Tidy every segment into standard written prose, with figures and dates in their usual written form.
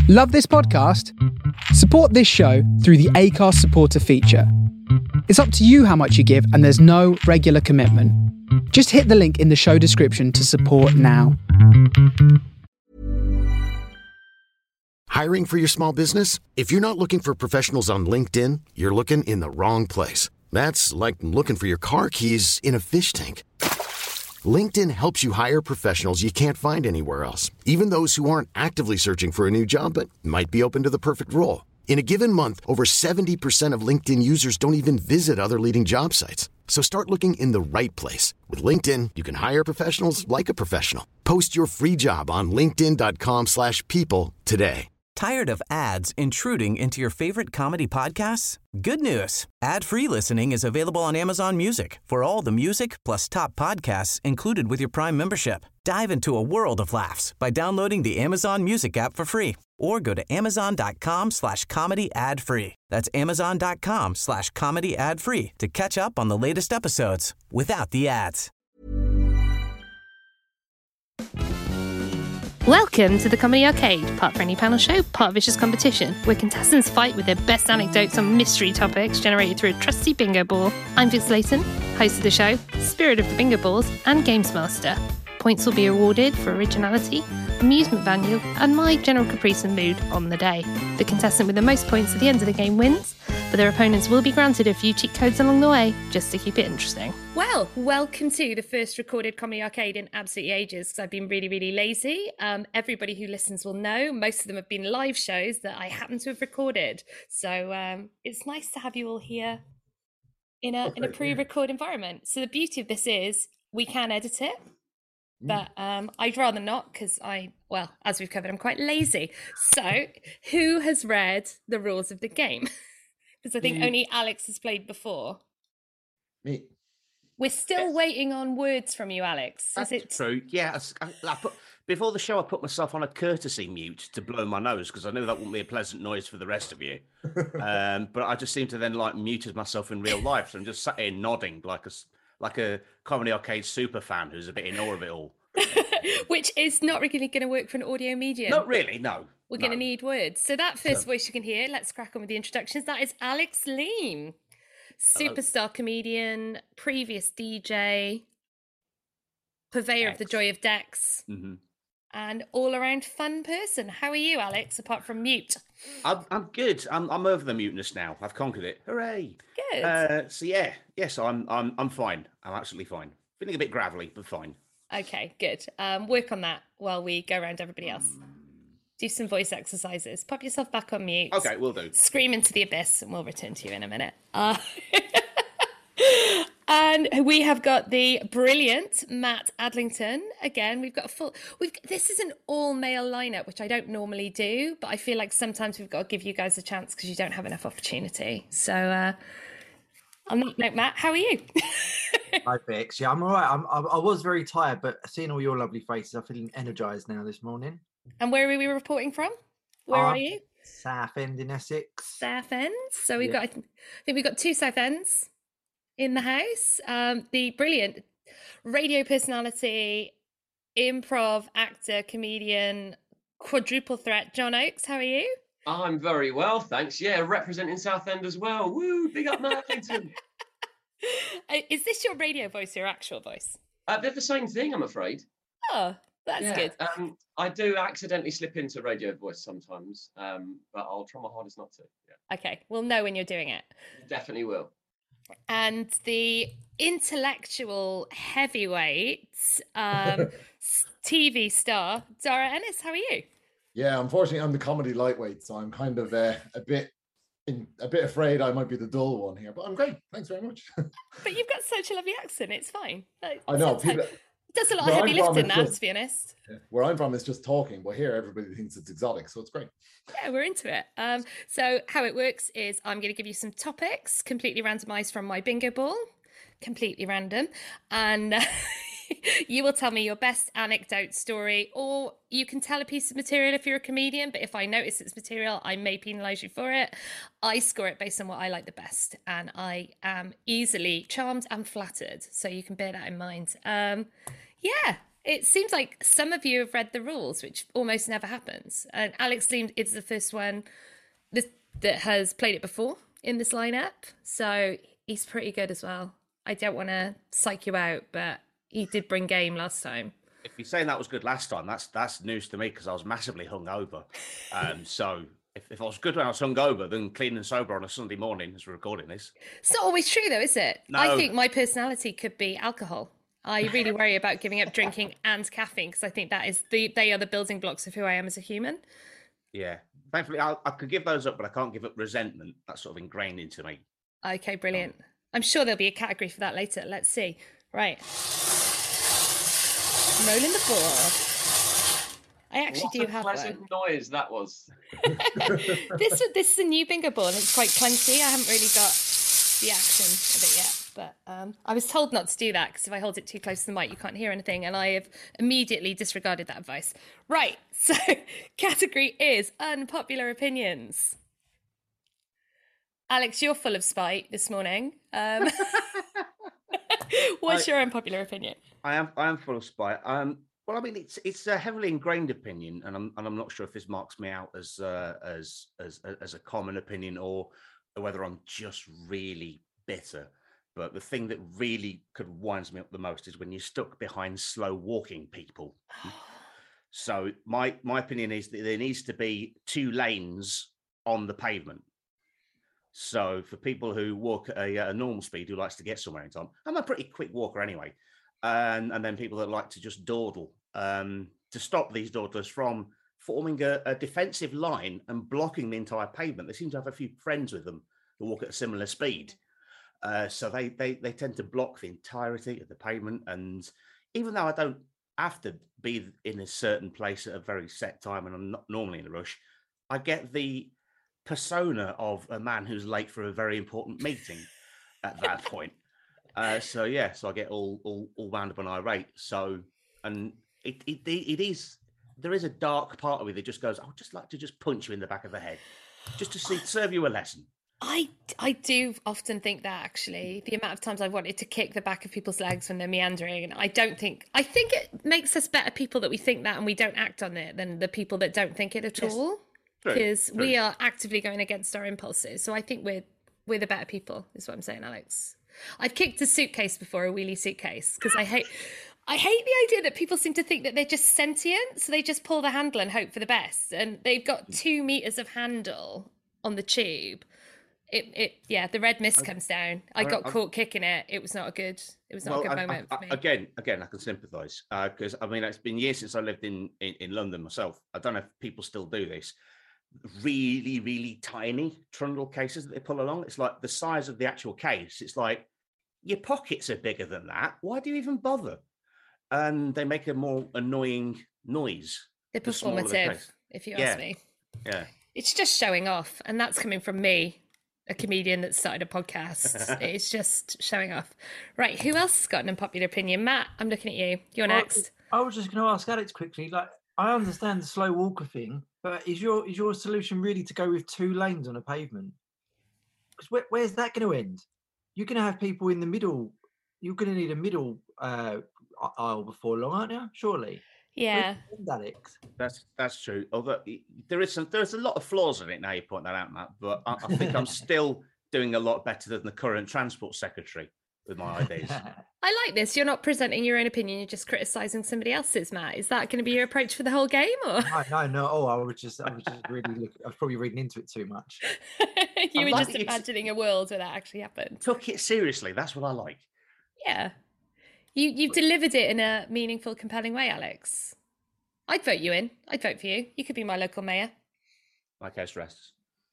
Love this podcast? Support this show through the Acast supporter feature. It's up to you how much you give, and there's no regular commitment. Just hit the link in the show description to support now. Hiring for your small business? If you're not looking for professionals on LinkedIn, you're looking in the wrong place. That's like looking for your car keys in a fish tank. LinkedIn helps you hire professionals you can't find anywhere else, even those who aren't actively searching for a new job but might be open to the perfect role. In a given month, over 70% of LinkedIn users don't even visit other leading job sites. So start looking in the right place. With LinkedIn, you can hire professionals like a professional. Post your free job on linkedin.com/people today. Tired of ads intruding into your favorite comedy podcasts? Good news. Ad-free listening is available on Amazon Music for all the music plus top podcasts included with your Prime membership. Dive into a world of laughs by downloading the Amazon Music app for free or go to amazon.com/comedy ad-free. That's amazon.com/comedy ad-free to catch up on the latest episodes without the ads. Welcome to the Comedy Arcade, part Friendly Panel Show, part Vicious Competition, where contestants fight with their best anecdotes on mystery topics generated through a trusty bingo ball. I'm Vic Slayton, host of the show, spirit of the bingo balls, and games master. Points will be awarded for originality, amusement value, and my general caprice and mood on the day. The contestant with the most points at the end of the game wins, but their opponents will be granted a few cheat codes along the way, just to keep it interesting. Well, welcome to the first recorded Comedy Arcade in absolutely ages, because I've been really, really lazy. Everybody who listens will know, most of them have been live shows that I happen to have recorded. So it's nice to have you all here in a pre-record environment. So the beauty of this is we can edit it, but I'd rather not, because as we've covered, I'm quite lazy. So who has read the rules of the game? Because I think only Alex has played before. Me. We're still waiting on words from you, Alex. That's true. Yeah, before the show, I put myself on a courtesy mute to blow my nose because I knew that wouldn't be a pleasant noise for the rest of you. But I just seemed to then muted myself in real life, so I'm just sat here nodding like a Comedy Arcade super fan who's a bit in awe of it all. Which is not really going to work for an audio medium. Not really, no. We're going to need words. So that first voice you can hear, let's crack on with the introductions. That is Alex Leam, superstar comedian, previous DJ, purveyor of the joy of decks, and all-around fun person. How are you, Alex, apart from mute? I'm good. I'm over the muteness now. I've conquered it. Hooray! Good. I'm fine. I'm absolutely fine. Feeling a bit gravelly, but fine. Okay, good. Work on that while we go around everybody else. Do some voice exercises. Pop yourself back on mute. Okay, we'll do. Scream into the abyss, and we'll return to you in a minute. And we have got the brilliant Matt Adlington. Again, we've got a full... This is an all-male lineup, which I don't normally do, but I feel like sometimes we've got to give you guys a chance because you don't have enough opportunity. So, on that note, Matt, how are you? Hi, Vix. Yeah, I'm all right. I was very tired, but seeing all your lovely faces, I'm feeling energised now this morning. And where are we reporting from? Where are you? Southend in Essex. Southend. So we've got, I think we've got two Southends in the house. The brilliant radio personality, improv actor, comedian, quadruple threat, John Oakes. How are you? I'm very well, thanks. Yeah, representing Southend as well. Woo, big up Martington. Is this your radio voice or your actual voice? They're the same thing, I'm afraid. Oh, that's good. I do accidentally slip into radio voice sometimes, but I'll try my hardest not to. Yeah. Okay, we'll know when you're doing it. Definitely will. And the intellectual heavyweight TV star, Dara Ennis, how are you? Yeah, unfortunately, I'm the comedy lightweight, so I'm kind of a bit afraid I might be the dull one here. But I'm great. Thanks very much. But you've got such a lovely accent. It's fine. I know. It does a lot of heavy lifting now, to be honest. Where I'm from, it's just talking, but here everybody thinks it's exotic, so it's great. Yeah, we're into it. So how it works is I'm going to give you some topics, completely randomised from my bingo ball, completely random, and you will tell me your best anecdote, story, or you can tell a piece of material if you're a comedian, but if I notice it's material, I may penalise you for it. I score it based on what I like the best, and I am easily charmed and flattered, so you can bear that in mind. Yeah, It seems like some of you have read the rules, which almost never happens. And Alex Leem is the first one that has played it before in this lineup, so he's pretty good as well. I don't want to psych you out, but he did bring game last time. If you're saying that was good last time, that's news to me because I was massively hungover. So if I was good when I was hungover, then clean and sober on a Sunday morning as we're recording this. It's not always true, though, is it? No. I think my personality could be alcohol. I really worry about giving up drinking and caffeine because I think they are the building blocks of who I am as a human. Yeah. Thankfully, I could give those up, but I can't give up resentment. That's sort of ingrained into me. Okay, brilliant. I'm sure there'll be a category for that later. Let's see. Right. Rolling the board. I actually do have pleasant one. noise that was. This is a new bingo board and it's quite clunky. I haven't really got the action of it yet. But I was told not to do that because if I hold it too close to the mic, you can't hear anything. And I have immediately disregarded that advice. Right. So category is unpopular opinions. Alex, you're full of spite this morning. What's your unpopular opinion? I am full of spite. Well, I mean, it's a heavily ingrained opinion, and I'm not sure if this marks me out as a common opinion or whether I'm just really bitter. But the thing that really winds me up the most is when you're stuck behind slow walking people. So my opinion is that there needs to be 2 lanes on the pavement. So for people who walk at a normal speed, who likes to get somewhere in time, I'm a pretty quick walker anyway. And then people that like to just dawdle, to stop these dawdlers from forming a defensive line and blocking the entire pavement. They seem to have a few friends with them who walk at a similar speed. So they tend to block the entirety of the pavement. And even though I don't have to be in a certain place at a very set time and I'm not normally in a rush, I get the persona of a man who's late for a very important meeting at that point. So I get all wound up and irate. So, and it is, there is a dark part of me that just goes, I would just like to just punch you in the back of the head, just to serve you a lesson. I do often think that, actually, the amount of times I've wanted to kick the back of people's legs when they're meandering, and I think it makes us better people that we think that and we don't act on it than the people that don't think it at all, because we are actively going against our impulses. So I think we're the better people, is what I'm saying, Alex. I've kicked a suitcase before, a wheelie suitcase, because I hate the idea that people seem to think that they're just sentient, so they just pull the handle and hope for the best, and they've got 2 meters of handle on the tube. The red mist comes down. I got caught kicking it. It was not a good moment for me. Again, I can sympathise because I mean it's been years since I lived in London myself. I don't know if people still do this. Really, really tiny trundle cases that they pull along. It's like the size of the actual case. It's like your pockets are bigger than that. Why do you even bother? And they make a more annoying noise. They're performative, if you ask me. Yeah. It's just showing off, and that's coming from me, a comedian that started a podcast. It's just showing off. Right, who else has got an unpopular opinion? Matt, I'm looking at you. You're next. I was just going to ask Alex quickly. Like, I understand the slow walker thing, but is your solution really to go with 2 lanes on a pavement? Because where's that going to end? You're going to have people in the middle. You're going to need a middle aisle before long, aren't you? Surely. Yeah. Alex. That's true. Although there's a lot of flaws in it now you point that out, Matt. But I think I'm still doing a lot better than the current Transport Secretary with my ideas. I like this. You're not presenting your own opinion. You're just criticising somebody else's, Matt. Is that going to be your approach for the whole game? Or no. Oh, I was just really I was probably reading into it too much. You were just imagining a world where that actually happened. Took it seriously. That's what I like. Yeah. You've delivered it in a meaningful, compelling way, Alex. I'd vote you in. I'd vote for you. You could be my local mayor. My case rests.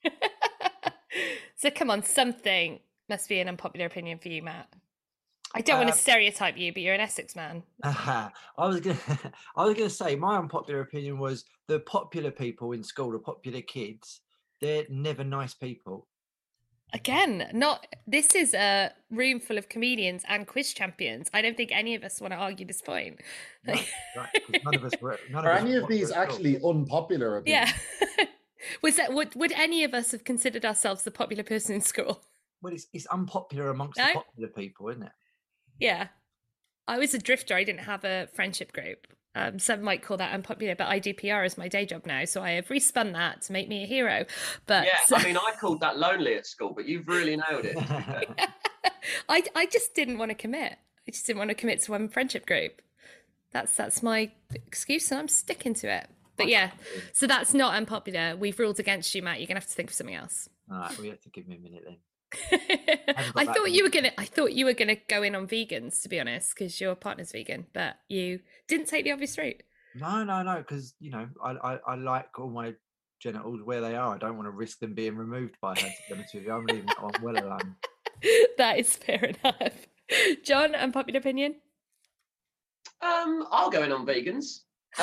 So come on, something must be an unpopular opinion for you, Matt. I don't want to stereotype you, but you're an Essex man. I was gonna say my unpopular opinion was the popular people in school, the popular kids, they're never nice people. Again, this is a room full of comedians and quiz champions. I don't think any of us want to argue this point. Right. None of us were. Are any of these actually unpopular opinions? Yeah. Would any of us have considered ourselves the popular person in school? Well, it's unpopular amongst the popular people, isn't it? Yeah. I was a drifter. I didn't have a friendship group. Some might call that unpopular, but I do PR as my day job now, so I have respun that to make me a hero. But yeah, I mean, I called that lonely at school, but you've really nailed it. I just didn't want to commit. I just didn't want to commit to one friendship group. That's my excuse, and I'm sticking to it. But yeah, so that's not unpopular. We've ruled against you, Matt. You're gonna have to think of something else. All right, we have to give me a minute then. I thought you were gonna go in on vegans, to be honest, because your partner's vegan, but you didn't take the obvious route. No, because I like all my genitals where they are. I don't want to risk them being removed by her. To be honest with you, I'm leaving that one well alone. That is fair enough. John, unpopular opinion? I'll go in on vegans. So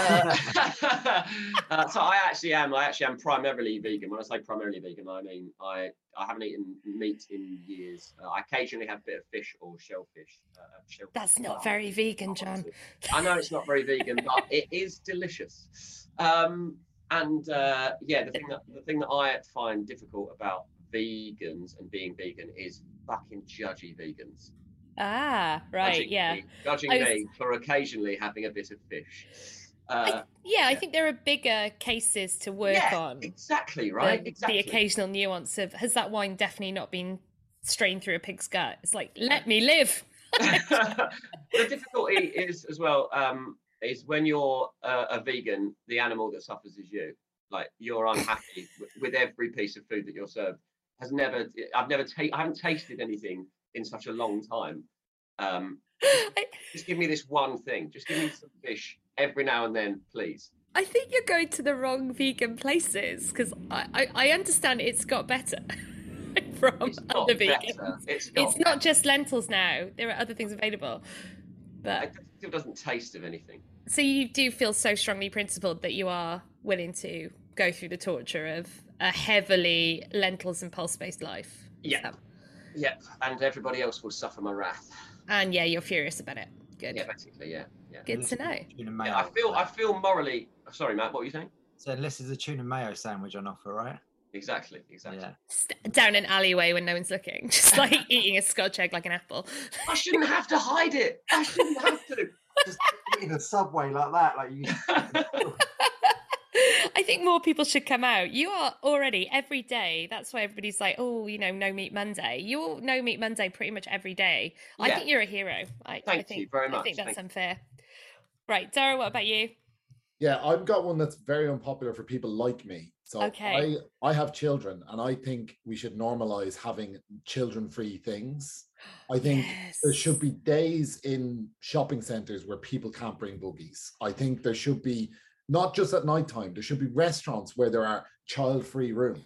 I actually am primarily vegan. When I say primarily vegan, I mean I haven't eaten meat in years. I occasionally have a bit of fish or shellfish. That's not very vegan, John. I know it's not very vegan, but it is delicious. The thing that I find difficult about vegans and being vegan is fucking judgy vegans. Ah, right, judging me for occasionally having a bit of fish. I think there are bigger cases to work on. Exactly, right? The occasional nuance of, has that wine definitely not been strained through a pig's gut? It's like, let me live. The difficulty is as well, is when you're a vegan, the animal that suffers is you. Like, you're unhappy with every piece of food that you're served. I haven't tasted anything in such a long time. Just give me this one thing. Just give me some fish every now and then, please. I think you're going to the wrong vegan places, because I understand it's got better from other vegans. It's not just lentils now. There are other things available. But it still doesn't taste of anything. So you do feel so strongly principled that you are willing to go through the torture of a heavily lentils and pulse-based life. Yeah. Yeah, and everybody else will suffer my wrath. And yeah, you're furious about it. Good. Yeah, basically, yeah. Good to know. Yeah, I feel morally. Sorry, Matt. What were you saying? So unless there's a tuna mayo sandwich on offer, right? Exactly. Yeah. Down an alleyway when no one's looking, just like eating a Scotch egg like an apple. I shouldn't have to hide it. I shouldn't have to. Just eating a Subway like that, like you. I think more people should come out. You are already every day. That's why everybody's like, oh, no meat Monday. You're no meat Monday pretty much every day. Yeah. I think you're a hero. Thank you very much. I think that's unfair. Right, Dara, what about you? Yeah, I've got one that's very unpopular for people like me. So okay. I have children, and I think we should normalize having children-free things. I think there should be days in shopping centers where people can't bring buggies. I think there should be, not just at nighttime, there should be restaurants where there are child-free rooms.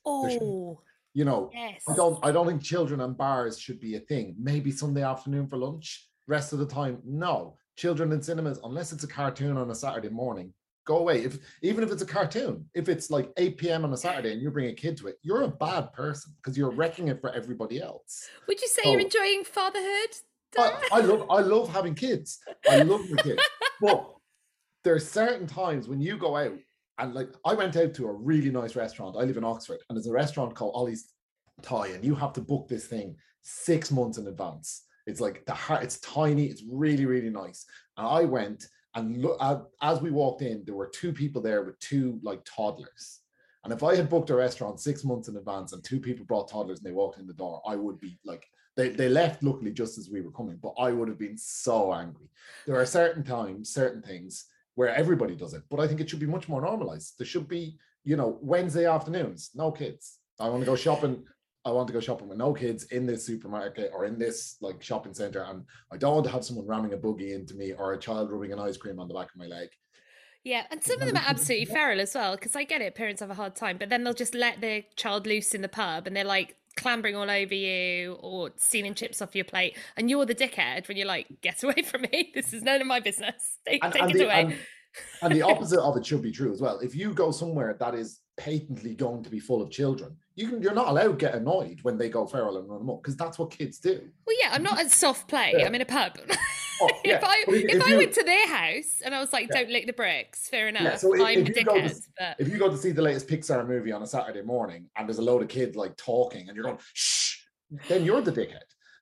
Oh, yes. I don't think children and bars should be a thing. Maybe Sunday afternoon for lunch. Rest of the time, no. Children in cinemas, unless it's a cartoon on a Saturday morning, go away. Even if it's a cartoon, if it's like 8 p.m. on a Saturday and you bring a kid to it, you're a bad person because you're wrecking it for everybody else. Would you say you're enjoying fatherhood? I love having kids. I love my kids. But there's certain times when you go out, and like I went out to a really nice restaurant. I live in Oxford, and there's a restaurant called Ollie's Thai, and you have to book this thing 6 months in advance. It's like it's tiny, it's really, really nice. And I went, and as we walked in, there were 2 people there with 2 like toddlers. And if I had booked a restaurant 6 months in advance and 2 people brought toddlers and they walked in the door, I would be like, they left luckily just as we were coming, but I would have been so angry. There are certain times, certain things where everybody does it, but I think it should be much more normalized. There should be, Wednesday afternoons, no kids. I want to go shopping with no kids in this supermarket or in this like shopping center, and I don't want to have someone ramming a buggy into me or a child rubbing an ice cream on the back of my leg. Yeah, and some of them are absolutely feral as well, because I get it, parents have a hard time, but then they'll just let their child loose in the pub and they're like clambering all over you or stealing chips off your plate, and you're the dickhead when you're like, get away from me, this is none of my business, take it away. And the opposite of it should be true as well. If you go somewhere that is patently going to be full of children, you're not allowed to get annoyed when they go feral and run them up, because that's what kids do. Well, yeah, I'm not at soft play. Yeah. I'm in a pub. Oh, yeah. if I went to their house and I was like, don't lick the bricks, fair enough. Yeah, so I'm the dickhead. If you go to see the latest Pixar movie on a Saturday morning and there's a load of kids like talking and you're going, shh, then you're the dickhead.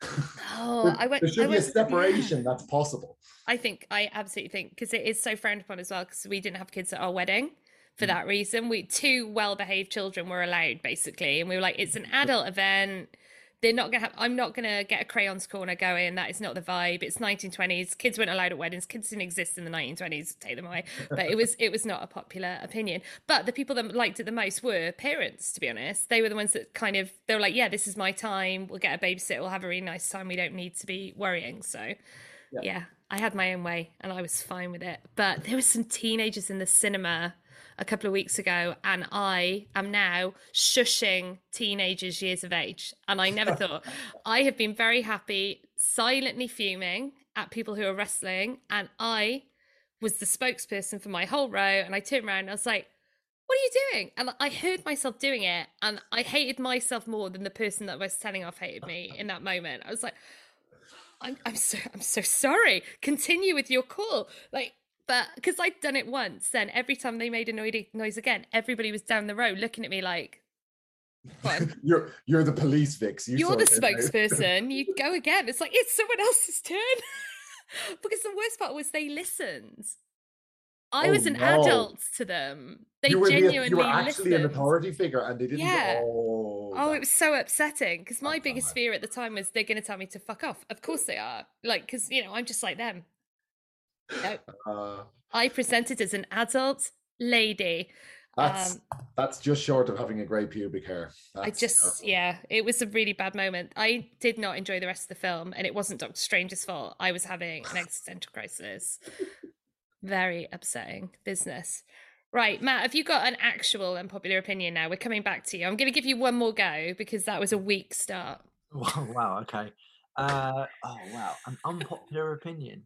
Oh, I went. There should I be a went, separation that's possible. I absolutely think, because it is so frowned upon as well, because we didn't have kids at our wedding for Mm. that reason. We two well-behaved children were allowed, basically, and we were like, it's an adult event. They're not gonna have. I'm not gonna get a crayons corner going. That is not the vibe. It's 1920s. Kids weren't allowed at weddings. Kids didn't exist in the 1920s. Take them away. But it was not a popular opinion. But the people that liked it the most were parents. To be honest, they were the ones that kind of, they were like, yeah, this is my time. We'll get a babysitter. We'll have a really nice time. We don't need to be worrying. So, yeah, I had my own way and I was fine with it. But there were some teenagers in the cinema a couple of weeks ago, and I am now shushing teenagers years of age. And I never thought. I have been very happy, silently fuming at people who are wrestling, and I was the spokesperson for my whole row, and I turned around and I was like, what are you doing? And I heard myself doing it, and I hated myself more than the person that was telling off hated me in that moment. I was like, I'm so sorry. Continue with your call. Like, but because I'd done it once, then every time they made a noise again, everybody was down the road looking at me like, You're the police, Vix. You're the spokesperson. You go again. It's like, it's someone else's turn. Because the worst part was they listened. I was an adult to them. They genuinely you were actually listened. an authority figure, and they didn't. Yeah. Oh, it was so upsetting, because my biggest fear at the time was they're going to tell me to fuck off. Of course they are. Like, because, I'm just like them. No. I presented as an adult lady. That's just short of having a grey pubic hair. It was a really bad moment. I did not enjoy the rest of the film, and it wasn't Doctor Strange's fault. I was having an existential crisis. Very upsetting business. Right, Matt, have you got an actual unpopular opinion now? We're coming back to you. I'm going to give you one more go, because that was a weak start. Wow, okay. Wow, an unpopular opinion.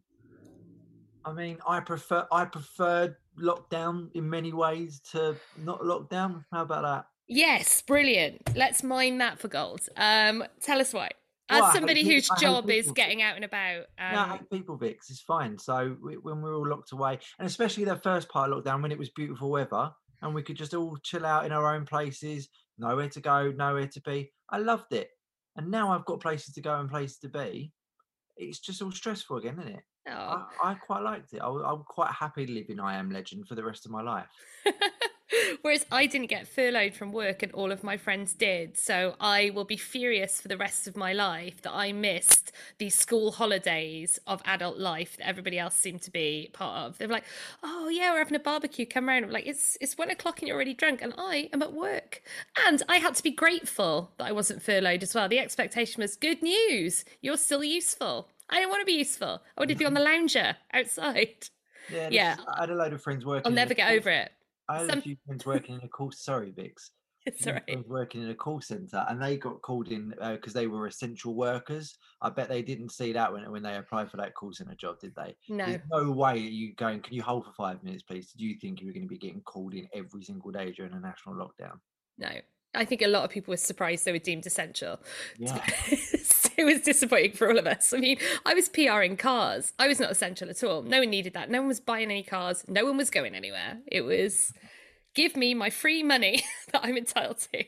I mean, I preferred lockdown in many ways to not lockdown. How about that? Yes, brilliant. Let's mine that for gold. Tell us why. As somebody whose job is getting out and about. No, I hate people, Vix. It's fine. So when we were all locked away, and especially the first part of lockdown when it was beautiful weather and we could just all chill out in our own places, nowhere to go, nowhere to be. I loved it. And now I've got places to go and places to be. It's just all stressful again, isn't it? Oh. I quite liked it. I'm quite happy to live in I Am Legend for the rest of my life. Whereas I didn't get furloughed from work and all of my friends did. So I will be furious for the rest of my life that I missed these school holidays of adult life that everybody else seemed to be part of. They're like, oh yeah, we're having a barbecue, come around. I'm like, it's 1 o'clock and you're already drunk, and I am at work. And I had to be grateful that I wasn't furloughed as well. The expectation was, good news, you're still useful. I didn't want to be useful. I wanted to be on the lounger outside. Yeah. I had a load of friends working. I'll never get over it. I had a few friends working in a call. Sorry, Vix. It's all right. Working in a call center, and they got called in because they were essential workers. I bet they didn't see that when they applied for that call center job, did they? No. There's no way you going. Can you hold for 5 minutes, please? Did you think you were going to be getting called in every single day during a national lockdown? No. I think a lot of people were surprised they were deemed essential. Yeah. It was disappointing for all of us. I mean, I was PRing cars. I was not essential at all. No one needed that. No one was buying any cars. No one was going anywhere. It was, give me my free money that I'm entitled to.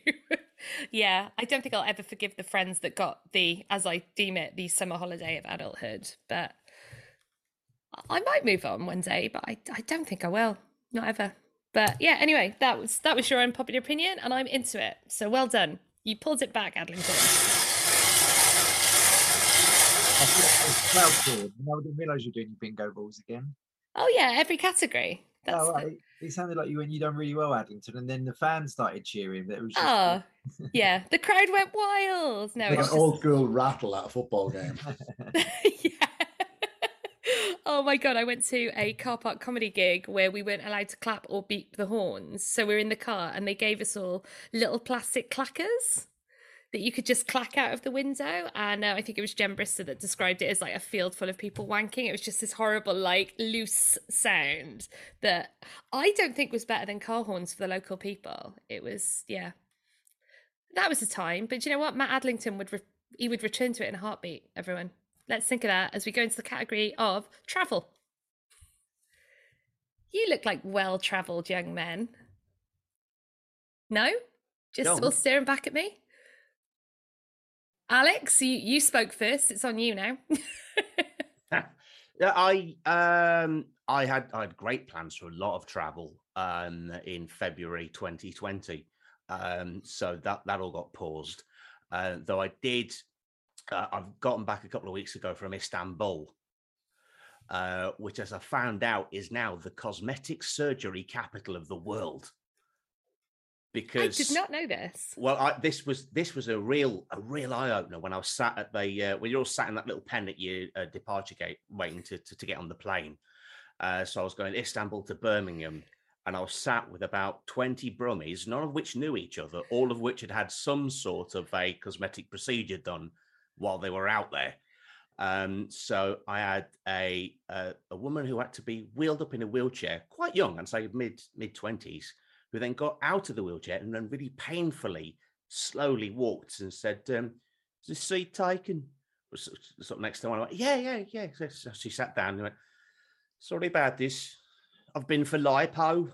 Yeah, I don't think I'll ever forgive the friends that got the, as I deem it, the summer holiday of adulthood. But I might move on one day, but I don't think I will. Not ever. But yeah, anyway, that was your unpopular opinion, and I'm into it. So well done. You pulled it back, Adlington. I didn't realise you're doing your bingo balls again. Oh yeah, every category. That's It sounded like you done really well, Adlington, and then the fans started cheering. But it was just... yeah, the crowd went wild. No, like it's an old school rattle at a football game. Yeah. Oh my God, I went to a car park comedy gig where we weren't allowed to clap or beep the horns. So we were in the car and they gave us all little plastic clackers that you could just clack out of the window. And I think it was Jen Brister that described it as like a field full of people wanking. It was just this horrible, like, loose sound that I don't think was better than car horns for the local people. It was, yeah. That was the time. But you know what? Matt Adlington would return to it in a heartbeat, everyone. Let's think of that as we go into the category of travel. You look like well-travelled young men. No? Just all staring back at me? Alex, you spoke first. It's on you now. Yeah, I had great plans for a lot of travel in February 2020. So that all got paused. Though I did, I've gotten back a couple of weeks ago from Istanbul, which, as I found out, is now the cosmetic surgery capital of the world. Because I did not know this. Well, this was a real eye opener when I was sat at the when you're all sat in that little pen at your departure gate waiting to get on the plane. So I was going Istanbul to Birmingham, and I was sat with about 20 Brummies, none of which knew each other, all of which had had some sort of a cosmetic procedure done while they were out there. So I had a woman who had to be wheeled up in a wheelchair, quite young, I'd say mid-20s, who then got out of the wheelchair and then really painfully, slowly walked and said, "Is this seat taken?" Sort of next to one, I went, yeah. So she sat down and went, "Sorry about this. I've been for lipo."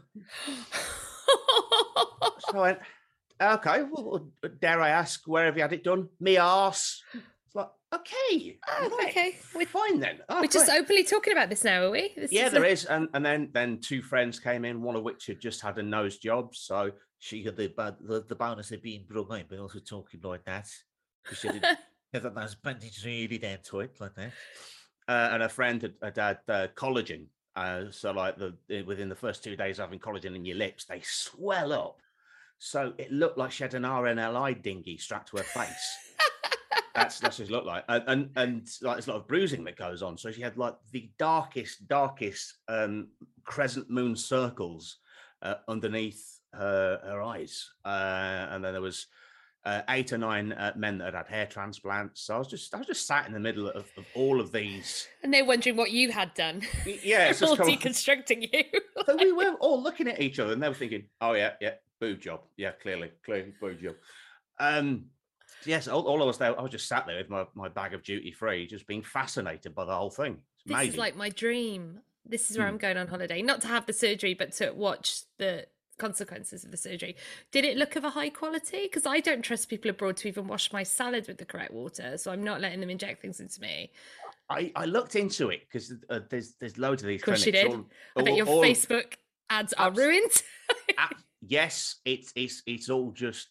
So I went, "Okay, well, dare I ask, where have you had it done?" "Me arse." It's like, okay. Oh, okay. We're fine then. Oh, we're just openly talking about this now, are we? There is. And then two friends came in, one of which had just had a nose job. So she had the bonus of being Brummy, but also talking like that. Because she had that nice bandage really down to it, like that. And a friend had collagen. So like within the first 2 days of having collagen in your lips, they swell up. So it looked like she had an RNLI dinghy strapped to her face. That's what it looked like, and like there's a lot of bruising that goes on. So she had like the darkest crescent moon circles underneath her eyes, and then there was 8 or 9 men that had hair transplants. So I was just sat in the middle of all of these, and they're wondering what you had done. Yeah, it's all deconstructing you. So we were all looking at each other, and they were thinking, "Oh yeah, boob job, yeah, clearly boob job." Yes, all I was there, I was just sat there with my bag of duty free, just being fascinated by the whole thing. It's amazing. This is like my dream. This is where I'm going on holiday, not to have the surgery, but to watch the consequences of the surgery. Did it look of a high quality? Because I don't trust people abroad to even wash my salad with the correct water, so I'm not letting them inject things into me. I looked into it because there's loads of these. Of course you did. I bet your Facebook ads are ruined. Yes, it's all just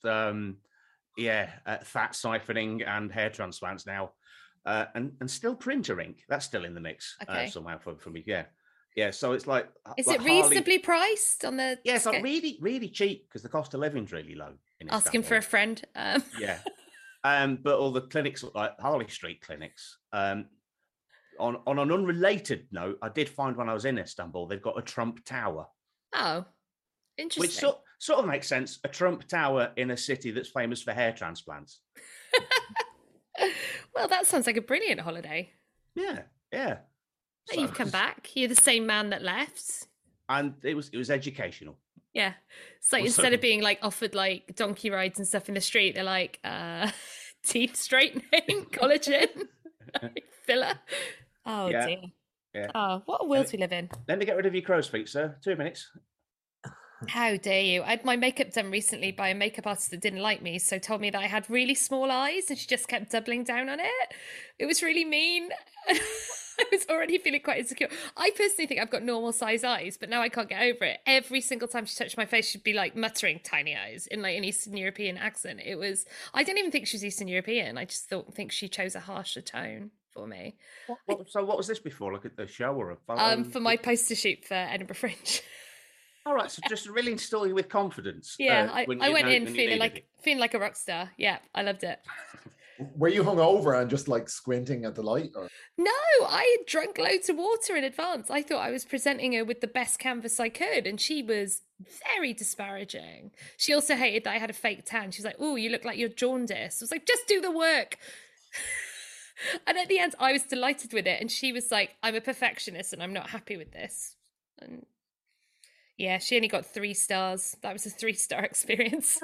fat siphoning and hair transplants now, and still printer ink. That's still in the mix somehow for me. Yeah. So it's like, is it reasonably priced on the? Yeah, it's like really, really cheap because the cost of living's really low. Asking for a friend. Yeah. But all the clinics look like Harley Street clinics. On an unrelated note, I did find when I was in Istanbul, they've got a Trump Tower. Oh, interesting. Which sort of makes sense. A Trump Tower in a city that's famous for hair transplants. Well, that sounds like a brilliant holiday. Yeah. So you've come back. You're the same man that left. And it was educational. Yeah. So instead of being like offered like donkey rides and stuff in the street, they're like teeth straightening, collagen, filler. Oh dear. Yeah. Oh, what a world we live in. Let me get rid of your crow's feet, sir. 2 minutes. How dare you? I had my makeup done recently by a makeup artist that didn't like me, so told me that I had really small eyes and she just kept doubling down on it. It was really mean. I was already feeling quite insecure. I personally think I've got normal size eyes, but now I can't get over it. Every single time she touched my face, she'd be like muttering tiny eyes in like an Eastern European accent. I don't even think she was Eastern European. I just think she chose a harsher tone for me. So what was this before? Like at the show or a photo? For my poster shoot for Edinburgh Fringe. All right, so just really install you with confidence. Yeah, I went in feeling like a rock star. Yeah, I loved it. Were you hungover and just like squinting at the light? Or? No, I had drunk loads of water in advance. I thought I was presenting her with the best canvas I could, and she was very disparaging. She also hated that I had a fake tan. She was like, "Oh, you look like you're jaundiced." I was like, "Just do the work." And at the end, I was delighted with it, and she was like, "I'm a perfectionist, and I'm not happy with this." And yeah, she only got 3 stars. That was a 3-star experience.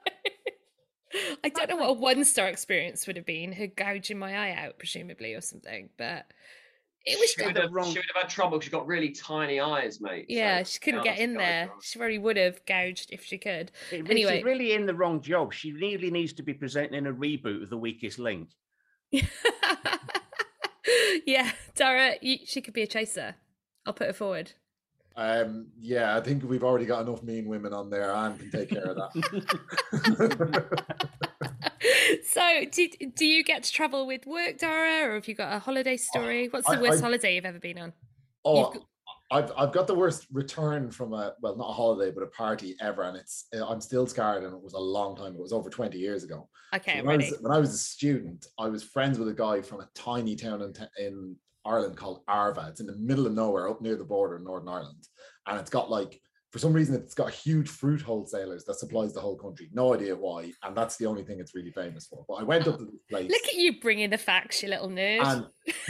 I don't know what a 1-star experience would have been. Her gouging my eye out, presumably, or something. But It was She would have had trouble. She's got really tiny eyes, mate. Yeah, so she couldn't get in there. She probably would have gouged if she could. Anyway, she's really in the wrong job. She really needs to be presenting a reboot of The Weakest Link. Yeah, Dara, she could be a chaser. I'll put her forward. Yeah, I think we've already got enough mean women on there. Anne can take care of that. So, do you get to travel with work, Dara, or have you got a holiday story? What's the worst holiday you've ever been on? I've got the worst return from not a holiday, but a party ever, and I'm still scarred, and it was a long time. It was over 20 years ago. Okay, so when I was a student, I was friends with a guy from a tiny town in Ireland called Arva. It's in the middle of nowhere, up near the border in Northern Ireland, and it's got for some reason, it's got huge fruit wholesalers that supplies the whole country. No idea why. And that's the only thing it's really famous for. But I went up to this place. Look at you bringing the facts, you little nerd. And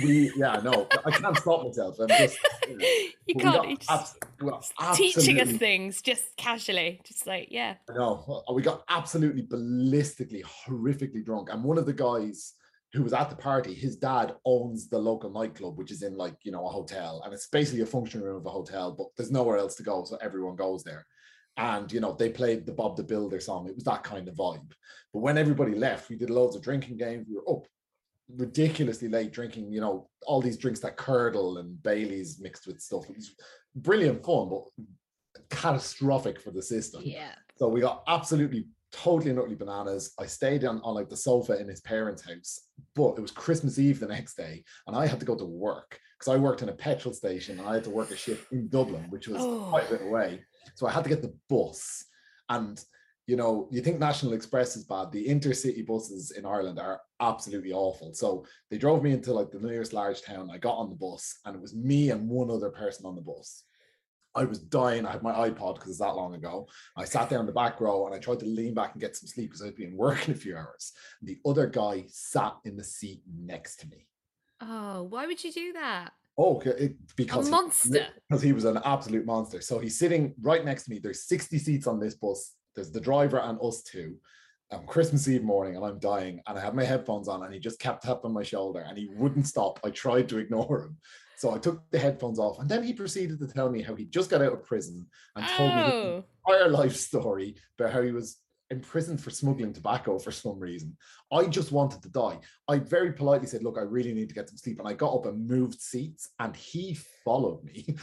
I can't stop myself. I'm just, you can't. Teaching us things just casually. Just yeah. I know. We got absolutely ballistically, horrifically drunk. And one of the guys who was at the party, his dad owns the local nightclub, which is in a hotel, and it's basically a function room of a hotel, but there's nowhere else to go, so everyone goes there. And they played the Bob the Builder song. It was that kind of vibe. But when everybody left, we did loads of drinking games. We were up ridiculously late drinking, all these drinks that curdle and Baileys mixed with stuff. It was brilliant fun, but catastrophic for the system. Yeah. So we got absolutely totally and utterly bananas. I stayed on the sofa in his parents' house, but it was Christmas Eve the next day, and I had to go to work because I worked in a petrol station, and I had to work a shift in Dublin, which was quite a bit away. So I had to get the bus, and you think National Express is bad. The intercity buses in Ireland are absolutely awful. So they drove me into the nearest large town. I got on the bus, and it was me and one other person on the bus. I was dying. I had my iPod because it's that long ago. I sat down in the back row and I tried to lean back and get some sleep because I'd been working a few hours. And the other guy sat in the seat next to me. Oh, why would you do that? Oh, because a monster. Because he was an absolute monster. So he's sitting right next to me. There's 60 seats on this bus. There's the driver and us two. Christmas Eve morning, and I'm dying, and I have my headphones on, and he just kept tapping my shoulder, and he wouldn't stop. I tried to ignore him. So I took the headphones off, and then he proceeded to tell me how he just got out of prison and told me his entire life story about how he was imprisoned for smuggling tobacco for some reason. I just wanted to die. I very politely said, look, I really need to get some sleep. And I got up and moved seats, and he followed me.